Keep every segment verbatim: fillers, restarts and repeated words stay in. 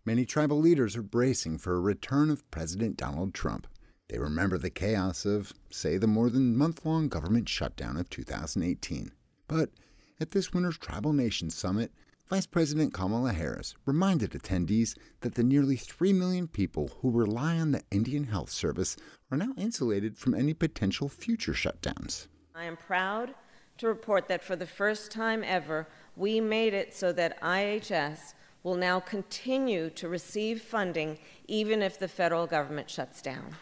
Many tribal leaders are bracing for a return of President Donald Trump. They remember the chaos of, say, the more than month-long government shutdown of two thousand eighteen. But at this winter's Tribal Nations Summit, Vice President Kamala Harris reminded attendees that the nearly three million people who rely on the Indian Health Service are now insulated from any potential future shutdowns. I am proud to report that for the first time ever, we made it so that I H S will now continue to receive funding even if the federal government shuts down.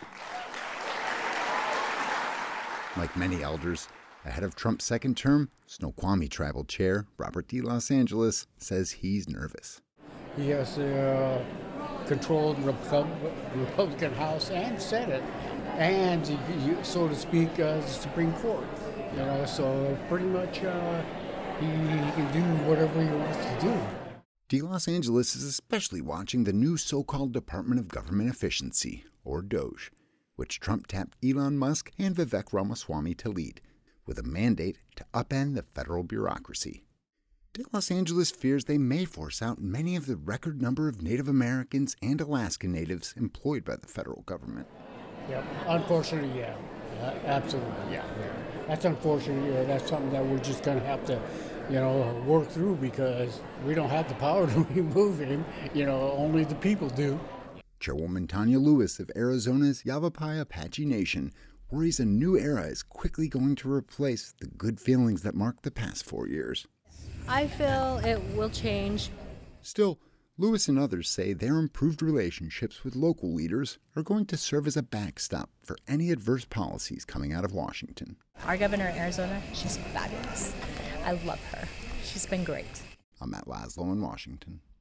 Like many elders, ahead of Trump's second term, Snoqualmie Tribal Chair Robert D. Los Angeles says he's nervous. He has uh, controlled Repub- Republican House and Senate, and, so to speak, uh, the Supreme Court. You know, so pretty much uh, he, he can do whatever he wants to do. D. Los Angeles is especially watching the new so-called Department of Government Efficiency, or DOGE, which Trump tapped Elon Musk and Vivek Ramaswamy to lead, with a mandate to upend the federal bureaucracy. D. Los Angeles fears they may force out many of the record number of Native Americans and Alaska Natives employed by the federal government. Yep, unfortunately, yeah. Uh, absolutely, yeah. yeah. That's unfortunate. Yeah, that's something that we're just going to have to, you know, work through because we don't have the power to remove him. You know, only the people do. Chairwoman Tanya Lewis of Arizona's Yavapai Apache Nation worries a new era is quickly going to replace the good feelings that marked the past four years. I feel it will change. Still, Lewis and others say their improved relationships with local leaders are going to serve as a backstop for any adverse policies coming out of Washington. Our governor in Arizona, she's fabulous. I love her. She's been great. I'm Matt Laszlo in Washington.